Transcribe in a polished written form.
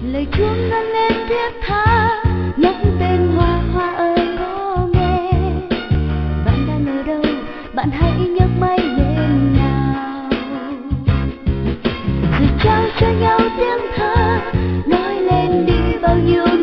lời chuông ngân lên thiết tha nhắc tên hoa hoa ơi có nghe. Bạn đang ở đâu, bạn hãy nhấc máy lên nào, rồi trao cho nhau tiếng thơ nói lên đi bao nhiêu